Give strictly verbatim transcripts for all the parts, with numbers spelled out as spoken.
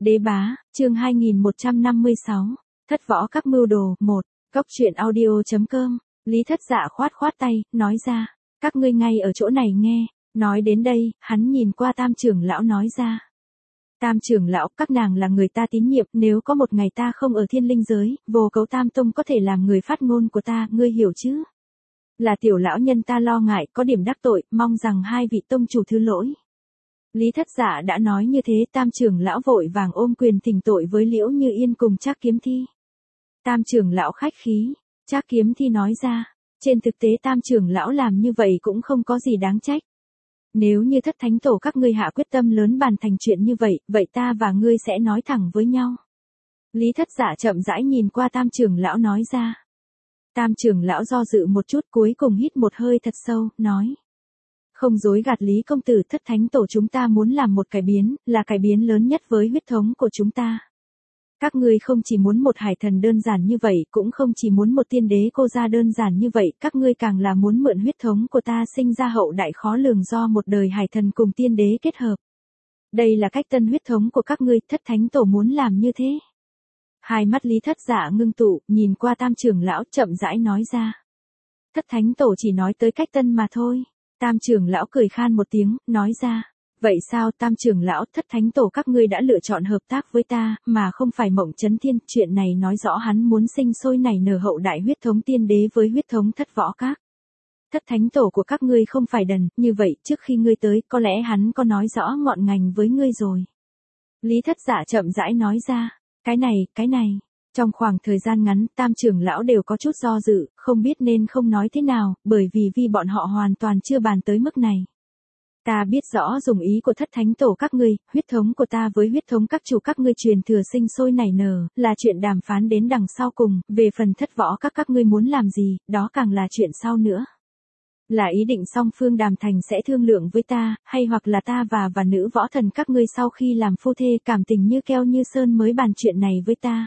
Đế bá, chương hai nghìn một trăm năm mươi sáu, thất võ các mưu đồ, một, cốc truyện audio chấm com, Lý Thất Dạ khoát khoát tay, nói ra, các ngươi ngay ở chỗ này nghe, nói đến đây, hắn nhìn qua Tam trưởng lão nói ra. Tam trưởng lão, các nàng là người ta tín nhiệm, nếu có một ngày ta không ở thiên linh giới, vô cấu Tam Tông có thể làm người phát ngôn của ta, ngươi hiểu chứ? Là tiểu lão nhân ta lo ngại, có điểm đắc tội, mong rằng hai vị tông chủ thứ lỗi. Lý Thất Dạ đã nói như thế, Tam trưởng lão vội vàng ôm quyền thỉnh tội với Liễu Như Yên cùng Trác Kiếm Thi. Tam trưởng lão khách khí, Trác Kiếm Thi nói ra, trên thực tế Tam trưởng lão làm như vậy cũng không có gì đáng trách. Nếu như Thất Thánh Tổ các ngươi hạ quyết tâm lớn bàn thành chuyện như vậy, vậy ta và ngươi sẽ nói thẳng với nhau. Lý Thất Dạ chậm rãi nhìn qua Tam trưởng lão nói ra. Tam trưởng lão do dự một chút, cuối cùng hít một hơi thật sâu, nói. Không dối gạt Lý công tử, Thất Thánh Tổ chúng ta muốn làm một cải biến, là cải biến lớn nhất với huyết thống của chúng ta. Các ngươi không chỉ muốn một hải thần đơn giản như vậy, cũng không chỉ muốn một tiên đế cô gia đơn giản như vậy, các ngươi càng là muốn mượn huyết thống của ta sinh ra hậu đại khó lường do một đời hải thần cùng tiên đế kết hợp. Đây là cách tân huyết thống của các ngươi, Thất Thánh Tổ muốn làm như thế. Hai mắt Lý Thất Dạ ngưng tụ, nhìn qua Tam trưởng lão chậm rãi nói ra. Thất Thánh Tổ chỉ nói tới cách tân mà thôi. Tam trưởng lão cười khan một tiếng, nói ra. Vậy sao Tam trưởng lão, Thất Thánh Tổ các ngươi đã lựa chọn hợp tác với ta, mà không phải Mộng Chấn Thiên, chuyện này nói rõ hắn muốn sinh sôi nảy nở hậu đại huyết thống tiên đế với huyết thống thất võ các. Thất Thánh Tổ của các ngươi không phải đần, như vậy trước khi ngươi tới, có lẽ hắn có nói rõ ngọn ngành với ngươi rồi. Lý Thất Dạ chậm rãi nói ra, cái này, cái này. Trong khoảng thời gian ngắn, Tam trưởng lão đều có chút do dự, không biết nên không nói thế nào, bởi vì vì bọn họ hoàn toàn chưa bàn tới mức này. Ta biết rõ dùng ý của Thất Thánh Tổ các ngươi, huyết thống của ta với huyết thống các chủ các ngươi truyền thừa sinh sôi nảy nở, là chuyện đàm phán đến đằng sau cùng, về phần thất võ các các ngươi muốn làm gì, đó càng là chuyện sau nữa. Là ý định song phương đàm thành sẽ thương lượng với ta, hay hoặc là ta và và nữ võ thần các ngươi sau khi làm phu thê cảm tình như keo như sơn mới bàn chuyện này với ta.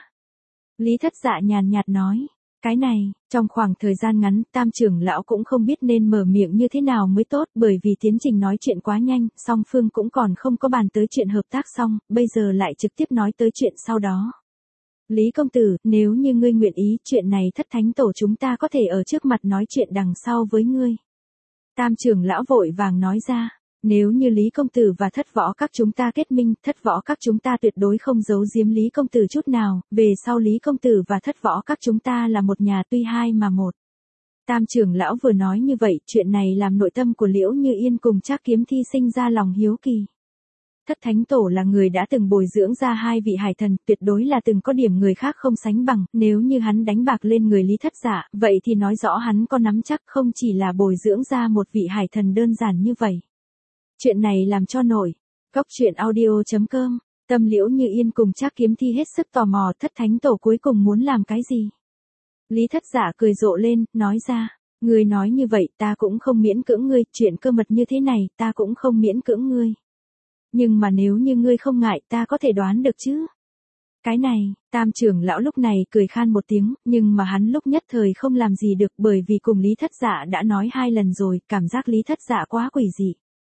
Lý Thất Dạ nhàn nhạt nói, cái này, trong khoảng thời gian ngắn, Tam trưởng lão cũng không biết nên mở miệng như thế nào mới tốt, bởi vì tiến trình nói chuyện quá nhanh, song phương cũng còn không có bàn tới chuyện hợp tác xong, bây giờ lại trực tiếp nói tới chuyện sau đó. Lý công tử, nếu như ngươi nguyện ý, chuyện này Thất Thánh Tổ chúng ta có thể ở trước mặt nói chuyện đằng sau với ngươi. Tam trưởng lão vội vàng nói ra. Nếu như Lý công tử và thất võ các chúng ta kết minh, thất võ các chúng ta tuyệt đối không giấu giếm Lý công tử chút nào, về sau Lý công tử và thất võ các chúng ta là một nhà tuy hai mà một. Tam trưởng lão vừa nói như vậy, chuyện này làm nội tâm của Liễu Như Yên cùng Trác Kiếm Thi sinh ra lòng hiếu kỳ. Thất Thánh Tổ là người đã từng bồi dưỡng ra hai vị hải thần, tuyệt đối là từng có điểm người khác không sánh bằng, nếu như hắn đánh bạc lên người Lý Thất Dạ, vậy thì nói rõ hắn có nắm chắc không chỉ là bồi dưỡng ra một vị hải thần đơn giản như vậy. Chuyện này làm cho nổi. Cốc truyện audio chấm com, tâm Liễu Như Yên cùng Trác Kiếm Thi hết sức tò mò Thất Thánh Tổ cuối cùng muốn làm cái gì. Lý Thất Dạ cười rộ lên, nói ra, ngươi nói như vậy ta cũng không miễn cưỡng ngươi, chuyện cơ mật như thế này ta cũng không miễn cưỡng ngươi. Nhưng mà nếu như ngươi không ngại ta có thể đoán được chứ. Cái này, Tam trưởng lão lúc này cười khan một tiếng, nhưng mà hắn lúc nhất thời không làm gì được bởi vì cùng Lý Thất Dạ đã nói hai lần rồi, cảm giác Lý Thất Dạ quá quỷ dị.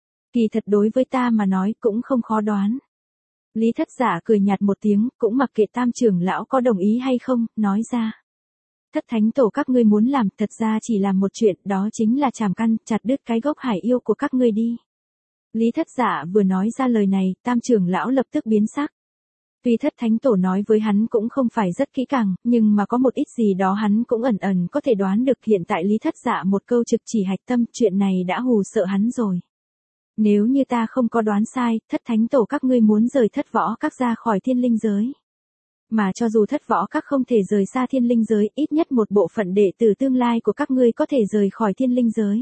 Kỳ thật đối với ta mà nói cũng không khó đoán. Lý Thất Dạ cười nhạt một tiếng, cũng mặc kệ Tam trưởng lão có đồng ý hay không, nói ra. Thất Thánh Tổ các ngươi muốn làm, thật ra chỉ làm một chuyện, đó chính là chảm căn, chặt đứt cái gốc hải yêu của các ngươi đi. Lý Thất Dạ vừa nói ra lời này, Tam trưởng lão lập tức biến sắc. Tuy Thất Thánh Tổ nói với hắn cũng không phải rất kỹ càng, nhưng mà có một ít gì đó hắn cũng ẩn ẩn có thể đoán được. Hiện tại Lý Thất Dạ một câu trực chỉ hạch tâm, chuyện này đã hù sợ hắn rồi. Nếu như ta không có đoán sai, Thất Thánh Tổ các ngươi muốn rời thất võ các ra khỏi thiên linh giới. Mà cho dù thất võ các không thể rời xa thiên linh giới, ít nhất một bộ phận đệ tử tương lai của các ngươi có thể rời khỏi thiên linh giới.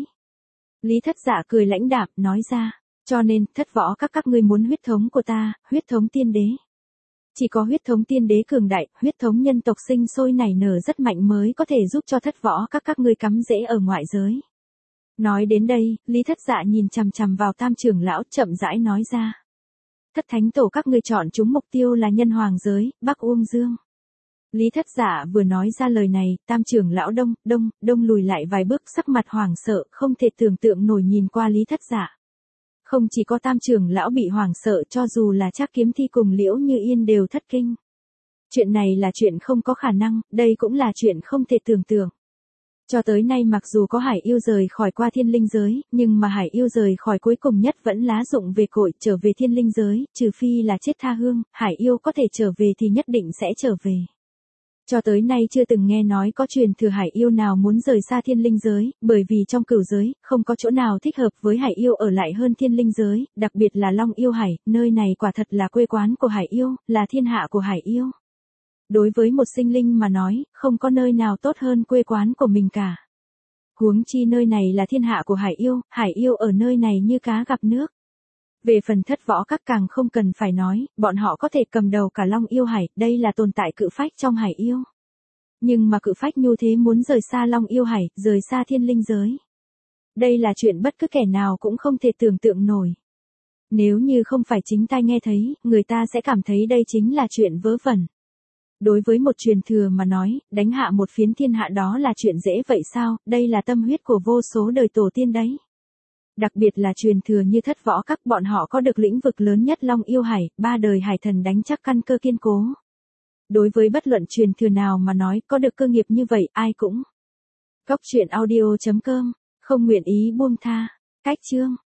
Lý Thất Dạ cười lãnh đạm, nói ra, cho nên, thất võ các các ngươi muốn huyết thống của ta, huyết thống tiên đế. Chỉ có huyết thống tiên đế cường đại, huyết thống nhân tộc sinh sôi nảy nở rất mạnh mới có thể giúp cho thất võ các các ngươi cắm rễ ở ngoại giới. Nói đến đây, Lý Thất Dạ nhìn chằm chằm vào Tam trưởng lão chậm rãi nói ra. Thất Thánh Tổ các ngươi chọn chúng mục tiêu là nhân hoàng giới, Bắc Uông Dương. Lý Thất Dạ vừa nói ra lời này, Tam trưởng lão đông, đông, đông lùi lại vài bước sắc mặt hoảng sợ, không thể tưởng tượng nổi nhìn qua Lý Thất Dạ. Không chỉ có Tam trưởng lão bị hoảng sợ, cho dù là Trác Kiếm Thi cùng Liễu Như Yên đều thất kinh. Chuyện này là chuyện không có khả năng, đây cũng là chuyện không thể tưởng tượng. Cho tới nay mặc dù có hải yêu rời khỏi qua thiên linh giới, nhưng mà hải yêu rời khỏi cuối cùng nhất vẫn lá dụng về cội, trở về thiên linh giới, trừ phi là chết tha hương, hải yêu có thể trở về thì nhất định sẽ trở về. Cho tới nay chưa từng nghe nói có truyền thừa hải yêu nào muốn rời xa thiên linh giới, bởi vì trong cửu giới, không có chỗ nào thích hợp với hải yêu ở lại hơn thiên linh giới, đặc biệt là Long Yêu Hải, nơi này quả thật là quê quán của hải yêu, là thiên hạ của hải yêu. Đối với một sinh linh mà nói, không có nơi nào tốt hơn quê quán của mình cả. Huống chi nơi này là thiên hạ của hải yêu, hải yêu ở nơi này như cá gặp nước. Về phần Thất Võ Các càng không cần phải nói, bọn họ có thể cầm đầu cả Long Yêu Hải, đây là tồn tại cự phách trong hải yêu. Nhưng mà cự phách như thế muốn rời xa Long Yêu Hải, rời xa thiên linh giới. Đây là chuyện bất cứ kẻ nào cũng không thể tưởng tượng nổi. Nếu như không phải chính tai nghe thấy, người ta sẽ cảm thấy đây chính là chuyện vớ vẩn. Đối với một truyền thừa mà nói, đánh hạ một phiến thiên hạ đó là chuyện dễ vậy sao, đây là tâm huyết của vô số đời tổ tiên đấy. Đặc biệt là truyền thừa như Thất Võ Các, bọn họ có được lĩnh vực lớn nhất Long Yêu Hải, ba đời hải thần đánh chắc căn cơ kiên cố. Đối với bất luận truyền thừa nào mà nói, có được cơ nghiệp như vậy, ai cũng. Cốc truyện audio chấm com, không nguyện ý buông tha. Cách chương